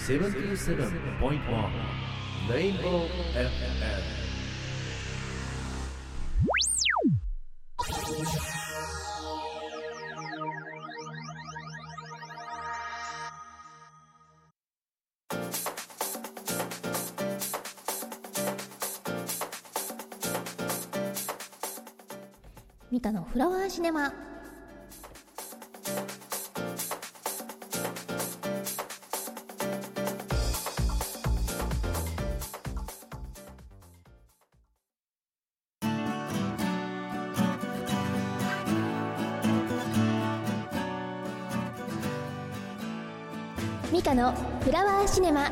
77.1 Rainbow FM。 ミカのフラワーシネマ。ミカのフラワーシネマ。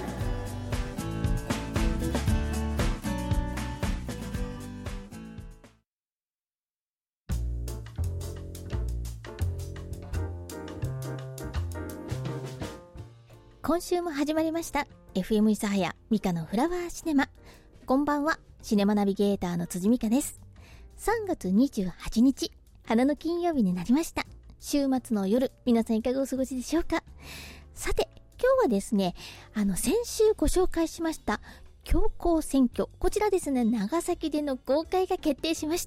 今週も始まりました FM 諫早ミカのフラワーシネマ。こんばんは、シネマナビゲーターの辻美香です。3月28日花の金曜日になりました。週末の夜、皆さんいかがお過ごしでしょうか。さて、今日はですね、先週ご紹介しました強行選挙、こちらですね、長崎での公開が決定しました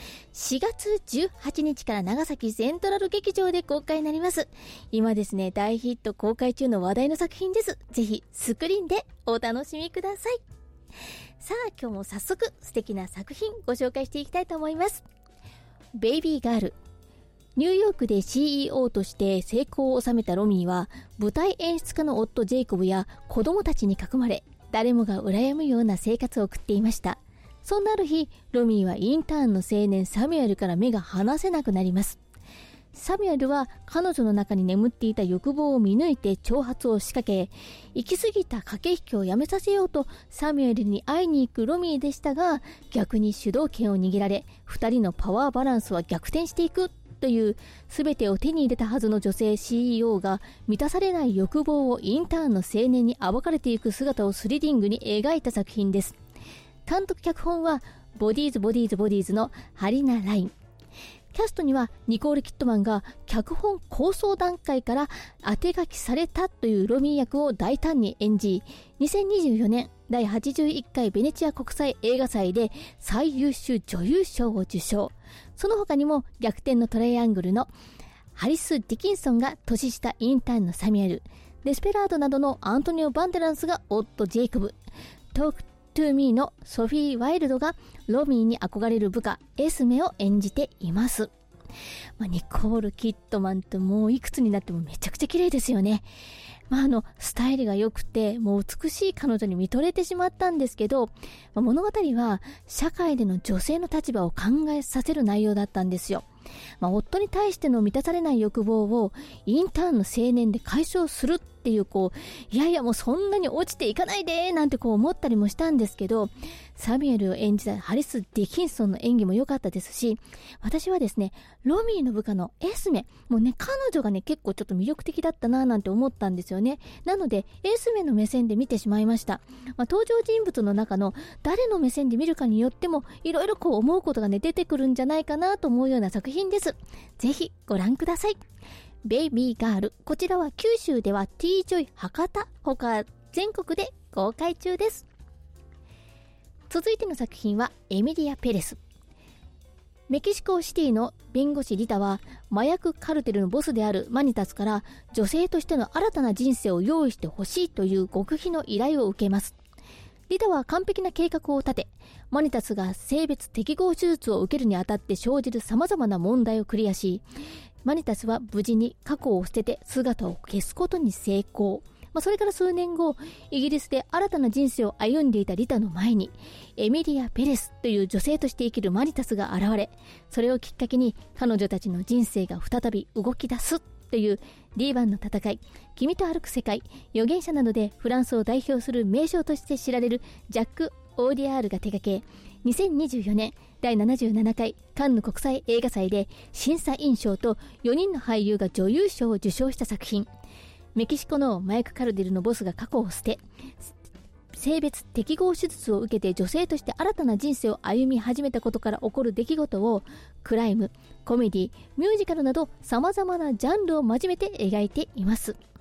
。4月18日から長崎セントラル劇場で公開になります。今ですね、大ヒット公開中の話題の作品です。ぜひスクリーンでお楽しみください。さあ、今日も早速素敵な作品ご紹介していきたいと思います。ベイビーガール。ニューヨークで CEO として成功を収めたロミーは、舞台演出家の夫ジェイコブや子供たちに囲まれ、誰もが羨むような生活を送っていました。そんなある日、ロミーはインターンの青年サミュエルから目が離せなくなります。サミュエルは彼女の中に眠っていた欲望を見抜いて挑発を仕掛け、行き過ぎた駆け引きをやめさせようとサミュエルに会いに行くロミーでしたが、逆に主導権を握られ、二人のパワーバランスは逆転していくという、全てを手に入れたはずの女性 CEO が満たされない欲望をインターンの青年に暴かれていく姿をスリリングに描いた作品です。監督脚本はボディーズのハリナ・ライン。キャストにはニコール・キッドマンが脚本構想段階から当て書きされたというロミー役を大胆に演じ、2024年第81回ベネチア国際映画祭で最優秀女優賞を受賞。その他にも逆転のトライアングルのハリス・ディキンソンが年下インターンのサミュエル、デスペラードなどのアントニオ・バンデランスが夫ジェイコブ、トークトゥーミーのソフィー・ワイルドがロミーに憧れる部下エスメを演じています。ニコール・キッドマンってもういくつになってもめちゃくちゃ綺麗ですよね。スタイルが良くてもう美しい彼女に見とれてしまったんですけど、物語は社会での女性の立場を考えさせる内容だったんですよ。夫に対しての満たされない欲望をインターンの青年で解消するっていう、いやいやもうそんなに落ちていかないでなんて思ったりもしたんですけど、サミュエルを演じたハリス・ディキンソンの演技も良かったですし、私はですね、ロミーの部下のエスメ、もうね、彼女がね、結構ちょっと魅力的だったななんて思ったんですよね。なので、エスメの目線で見てしまいました。登場人物の中の誰の目線で見るかによっても、いろいろ思うことがね、出てくるんじゃないかなと思うような作品です。ぜひご覧ください。ベイビーガール。こちらは九州では T ジョイ博多、他全国で公開中です。続いての作品はエミリア・ペレス。メキシコシティの弁護士リタは麻薬カルテルのボスであるマニタスから女性としての新たな人生を用意してほしいという極秘の依頼を受けます。リタは完璧な計画を立て、マニタスが性別適合手術を受けるにあたって生じる様々な問題をクリアし、マニタスは無事に過去を捨てて姿を消すことに成功。それから数年後、イギリスで新たな人生を歩んでいたリタの前に、エミリア・ペレスという女性として生きるマニタスが現れ、それをきっかけに彼女たちの人生が再び動き出すというディーバンの戦い、君と歩く世界、預言者などでフランスを代表する名将として知られるジャック・オーディアールが手掛け、2024年第77回カンヌ国際映画祭で審査員賞と4人の俳優が女優賞を受賞した作品。メキシコのマイク・カルデルのボスが過去を捨て、性別適合手術を受けて女性として新たな人生を歩み始めたことから起こる出来事をクライム、コメディ、ミュージカルなど様々なジャンルを交えて描いています。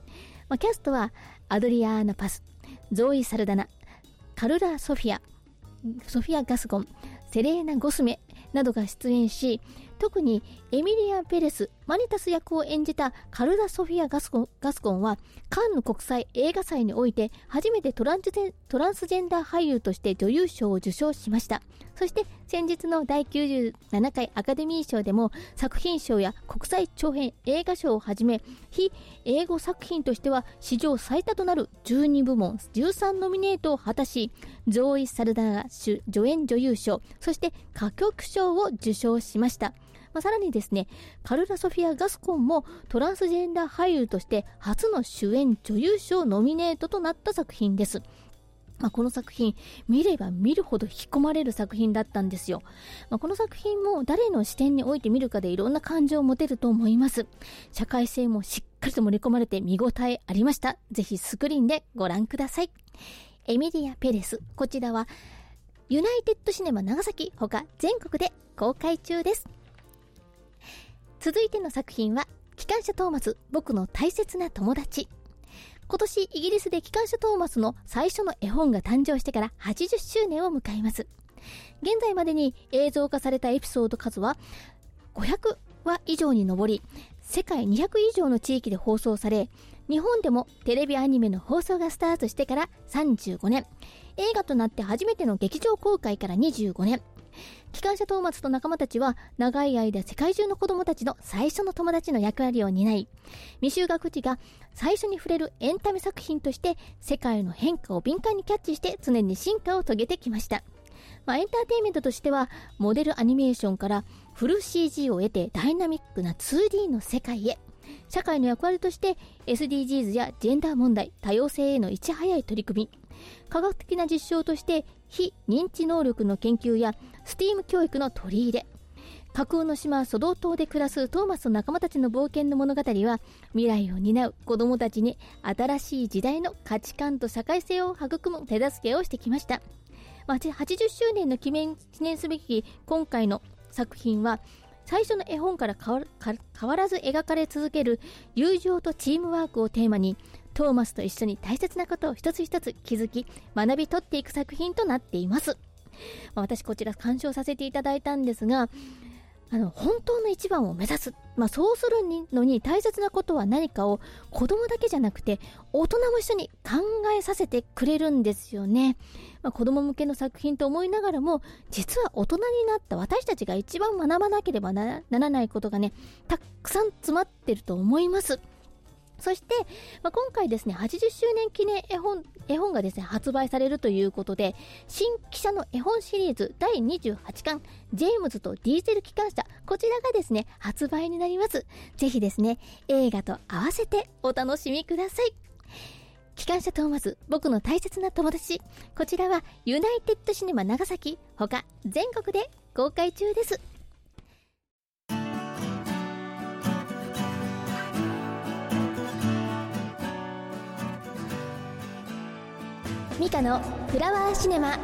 キャストはアドリアーナ・パス、ゾーイ・サルダナ、カルラ・ソフィア・ガスコン、セレーナ・ゴスメなどが出演し、特にエミリア・ペレス・マニタス役を演じたカルラ・ソフィア・ガスコンはカンヌ国際映画祭において初めてトランスジェンダー俳優として女優賞を受賞しました。そして先日の第97回アカデミー賞でも作品賞や国際長編映画賞をはじめ、非英語作品としては史上最多となる12部門13ノミネートを果たし、ゾーイ・サルダナが助演女優賞、そして歌曲賞を受賞しました。さらにですね、カルラ・ソフィア・ガスコンもトランスジェンダー俳優として初の主演女優賞ノミネートとなった作品です。この作品、見れば見るほど引き込まれる作品だったんですよ。この作品も誰の視点において見るかでいろんな感情を持てると思います。社会性もしっかりと盛り込まれて見応えありました。ぜひスクリーンでご覧ください。エミリア・ペレス、こちらはユナイテッドシネマ長崎他全国で公開中です。続いての作品は機関車トーマス、僕の大切な友達。今年イギリスで機関車トーマスの最初の絵本が誕生してから80周年を迎えます。現在までに映像化されたエピソード数は500話以上に上り、世界200以上の地域で放送され、日本でもテレビアニメの放送がスタートしてから35年、映画となって初めての劇場公開から25年。機関車トーマスと仲間たちは長い間世界中の子供たちの最初の友達の役割を担い、未就学児が最初に触れるエンタメ作品として世界の変化を敏感にキャッチして常に進化を遂げてきました。エンターテインメントとしてはモデルアニメーションからフル CG を得てダイナミックな 2D の世界へ、社会の役割として SDGs やジェンダー問題、多様性へのいち早い取り組み、科学的な実証として非認知能力の研究やSTEAM 教育の取り入れ、架空の島ソドー島で暮らすトーマスと仲間たちの冒険の物語は未来を担う子どもたちに新しい時代の価値観と社会性を育む手助けをしてきました。80周年の記念すべき今回の作品は、最初の絵本から変わらず描かれ続ける友情とチームワークをテーマに、トーマスと一緒に大切なことを一つ一つ気づき学び取っていく作品となっています。私こちら鑑賞させていただいたんですが、本当の一番を目指す、そうするのに大切なことは何かを子供だけじゃなくて大人も一緒に考えさせてくれるんですよね。子供向けの作品と思いながらも、実は大人になった私たちが一番学ばなければならないことがね、たくさん詰まってると思います。そして、今回ですね、80周年記念絵本がですね、発売されるということで、新汽車の絵本シリーズ第28巻、ジェームズとディーゼル機関車、こちらがですね、発売になります。ぜひですね、映画と合わせてお楽しみください。機関車トーマス、僕の大切な友達。こちらはユナイテッドシネマ長崎、他全国で公開中です。ミカのフラワーシネマ。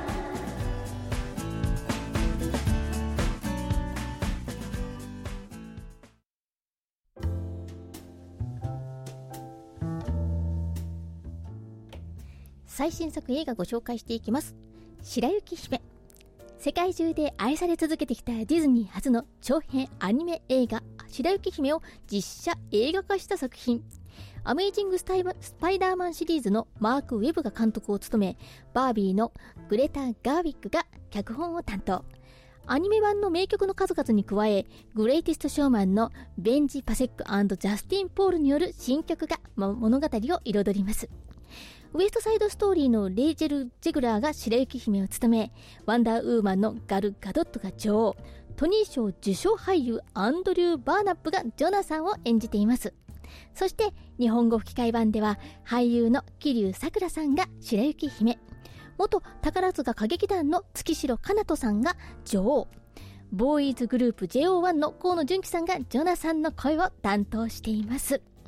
最新作映画ご紹介していきます。白雪姫。世界中で愛され続けてきたディズニー初の長編アニメ映画白雪姫を実写映画化した作品。アメイジングスパイダーマンシリーズのマーク・ウェブが監督を務め、バービーのグレタ・ガーウィックが脚本を担当。アニメ版の名曲の数々に加え、グレイティスト・ショーマンのベンジ・パセック&ジャスティン・ポールによる新曲が物語を彩ります。ウエストサイドストーリーのレイチェル・ジェグラーが白雪姫を務め、ワンダーウーマンのガル・ガドットが女王、トニー賞受賞俳優アンドリュー・バーナップがジョナサンを演じています。そして日本語吹き替え版では俳優の桐生さくらさんが白雪姫、元宝塚歌劇団の月城かなとさんが女王、ボーイズグループ JO1 の河野純喜さんがジョナサンの声を担当しています。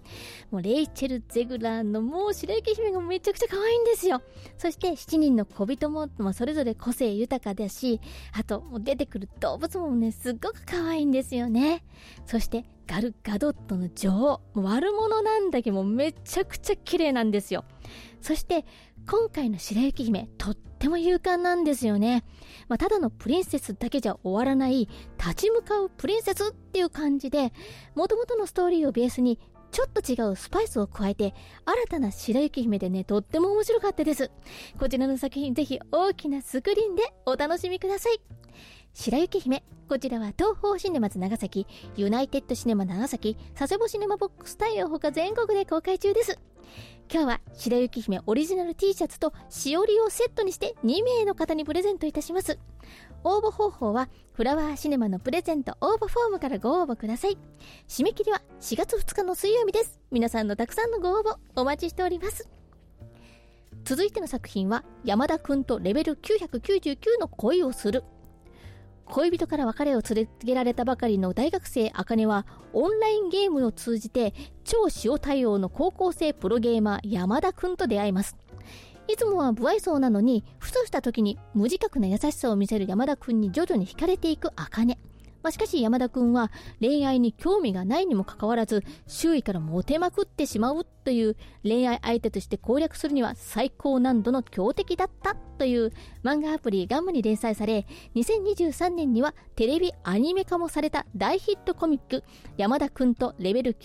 もうレイチェル・ゼグラーのもう白雪姫がめちゃくちゃ可愛いんですよ。そして7人の小人もそれぞれ個性豊かだし、あともう出てくる動物もねすっごく可愛いんですよね。そしてガル・ガドットの女王、悪者なんだけどめちゃくちゃ綺麗なんですよ。そして今回の白雪姫、とっても勇敢なんですよね。ただのプリンセスだけじゃ終わらない立ち向かうプリンセスっていう感じで、元々のストーリーをベースにちょっと違うスパイスを加えて新たな白雪姫でね、とっても面白かったです。こちらの作品ぜひ大きなスクリーンでお楽しみください。白雪姫、こちらは東宝シネマズ長崎、ユナイテッドシネマ長崎、佐世保シネマボックスタイヤほか全国で公開中です。今日は白雪姫オリジナル T シャツとしおりをセットにして2名の方にプレゼントいたします。応募方法はフラワーシネマのプレゼント応募フォームからご応募ください。締め切りは4月2日の水曜日です。皆さんのたくさんのご応募お待ちしております。続いての作品は山田くんとレベル999の恋をする。恋人から別れを告げられたばかりの大学生茜はオンラインゲームを通じて超塩対応の高校生プロゲーマー山田くんと出会います。いつもは不愛想なのにふとした時に無自覚な優しさを見せる山田くんに徐々に惹かれていく茜。しかし山田くんは恋愛に興味がないにもかかわらず周囲からモテまくってしまうという恋愛相手として攻略するには最高難度の強敵だったという漫画アプリガンマに連載され、2023年にはテレビアニメ化もされた大ヒットコミック山田くんとレベル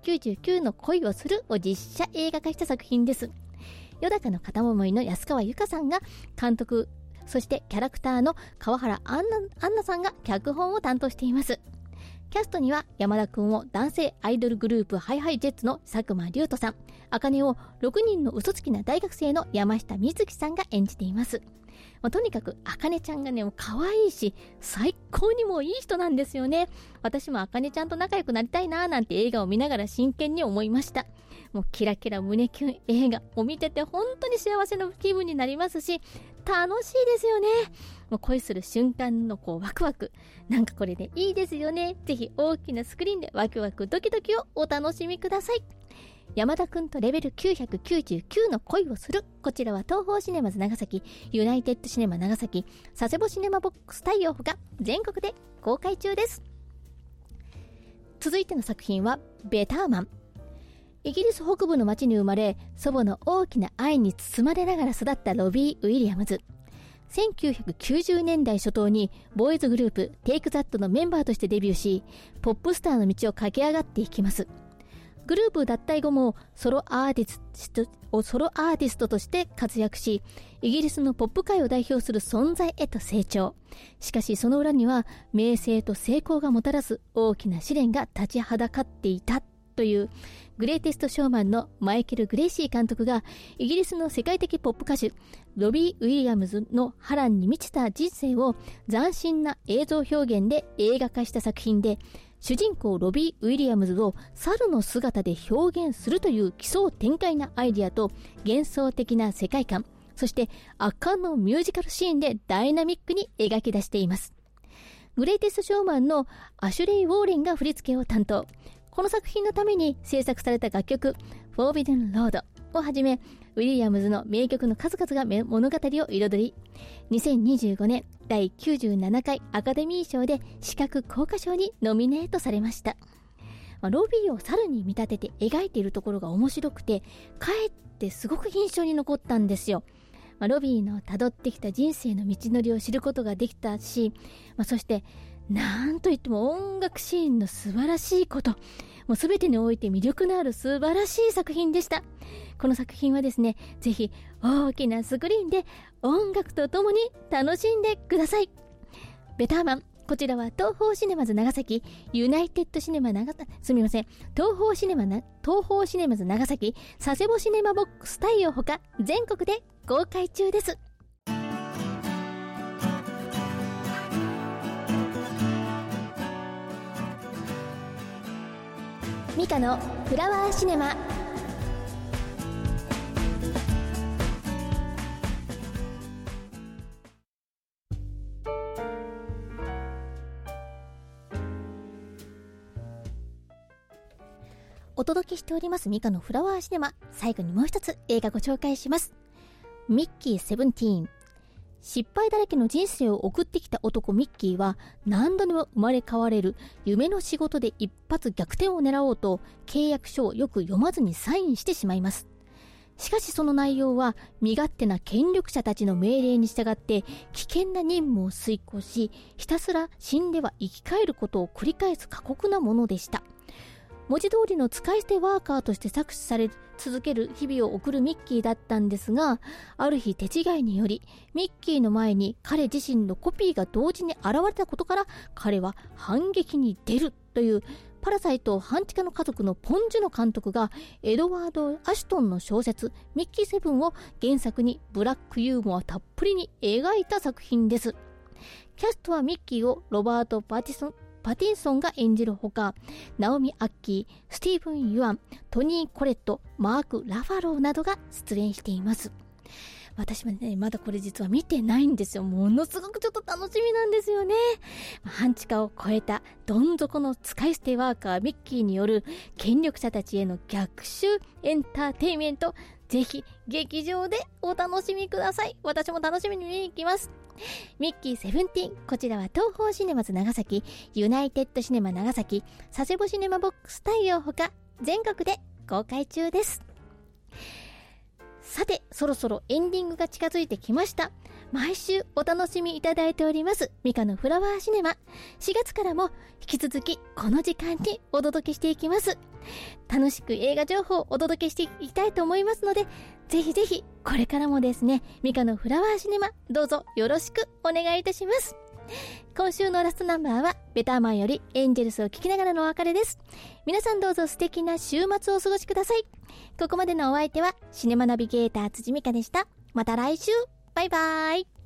999の恋をするを実写映画化した作品です。よだかの片思いの安川由香さんが監督、そしてキャラクターの川原アンナさんが脚本を担当しています。キャストには山田くんを男性アイドルグループハイハイジェッツの佐久間龍斗さん、茜を6人の嘘つきな大学生の山下美月さんが演じています。とにかく茜ちゃんがね可愛いし最高にもいい人なんですよね。私も茜ちゃんと仲良くなりたいなーなんて映画を見ながら真剣に思いました。もうキラキラ胸キュン映画を見てて本当に幸せな気分になりますし楽しいですよね。もう恋する瞬間のワクワク、なんかこれでいいですよね。ぜひ大きなスクリーンでワクワクドキドキをお楽しみください。山田くんとレベル999の恋をする。こちらは東宝シネマズ長崎、ユナイテッドシネマ長崎、佐世保シネマボックス太陽ほか全国で公開中です。続いての作品はベターマン。イギリス北部の町に生まれ、祖母の大きな愛に包まれながら育ったロビー・ウィリアムズ。1990年代初頭にボーイズグループテイクザットのメンバーとしてデビューし、ポップスターの道を駆け上がっていきます。グループ脱退後もソロアーティストとして活躍し、イギリスのポップ界を代表する存在へと成長。しかしその裏には名声と成功がもたらす大きな試練が立ちはだかっていたというグレイテストショーマンのマイケル・グレイシー監督がイギリスの世界的ポップ歌手ロビー・ウィリアムズの波乱に満ちた人生を斬新な映像表現で映画化した作品で、主人公ロビー・ウィリアムズを猿の姿で表現するという奇想天開なアイディアと幻想的な世界観、そして圧巻のミュージカルシーンでダイナミックに描き出しています。グレイテストショーマンのアシュレイ・ウォーレンが振り付けを担当。この作品のために制作された楽曲フォービデン・ロードをはじめウィリアムズの名曲の数々が物語を彩り、2025年第97回アカデミー賞で視覚効果賞にノミネートされました。ロビーを猿に見立てて描いているところが面白くて、かえってすごく印象に残ったんですよ。ロビーの辿ってきた人生の道のりを知ることができたし、そしてなんといっても音楽シーンの素晴らしいこと、もう全てにおいて魅力のある素晴らしい作品でした。この作品はですね、ぜひ大きなスクリーンで音楽とともに楽しんでください。ベターマン、こちらは東宝シネマズ長崎、ユナイテッドシネマ東宝シネマズ長崎、佐世保シネマボックス太陽ほか全国で公開中です。ミカのフラワーシネマ。お届けしておりますミカのフラワーシネマ、最後にもう一つ映画ご紹介します。ミッキー17。失敗だらけの人生を送ってきた男ミッキーは、何度でも生まれ変われる夢の仕事で一発逆転を狙おうと、契約書をよく読まずにサインしてしまいます。しかしその内容は、身勝手な権力者たちの命令に従って危険な任務を遂行し、ひたすら死んでは生き返ることを繰り返す過酷なものでした。文字通りの使い捨てワーカーとして搾取され続ける日々を送るミッキーだったんですが、ある日手違いによりミッキーの前に彼自身のコピーが同時に現れたことから、彼は反撃に出るというパラサイト半地下の家族のポン・ジュノ監督がエドワード・アシュトンの小説ミッキー7を原作にブラックユーモアたっぷりに描いた作品です。キャストはミッキーをロバート・パティンソンが演じるほか、ナオミ・アッキー、スティーブン・ユアン、トニー・コレット、マーク・ラファローなどが出演しています。私もね、まだこれ実は見てないんですよ。ものすごくちょっと楽しみなんですよね。半地下を超えたどん底の使い捨てワーカーミッキーによる権力者たちへの逆襲エンターテインメント、ぜひ劇場でお楽しみください。私も楽しみに見に行きます。ミッキー17、こちらは東宝シネマズ長崎、ユナイテッドシネマ長崎、佐世保シネマボックス対応ほか全国で公開中です。さて、そろそろエンディングが近づいてきました。毎週お楽しみいただいておりますミカのフラワーシネマ、4月からも引き続きこの時間にお届けしていきます。楽しく映画情報をお届けしていきたいと思いますので、ぜひぜひこれからもですね、ミカのフラワーシネマ、どうぞよろしくお願いいたします。今週のラストナンバーはベターマンよりエンジェルスを聴きながらのお別れです。皆さんどうぞ素敵な週末をお過ごしください。ここまでのお相手はシネマナビゲーター辻美香でした。また来週、バイバイ。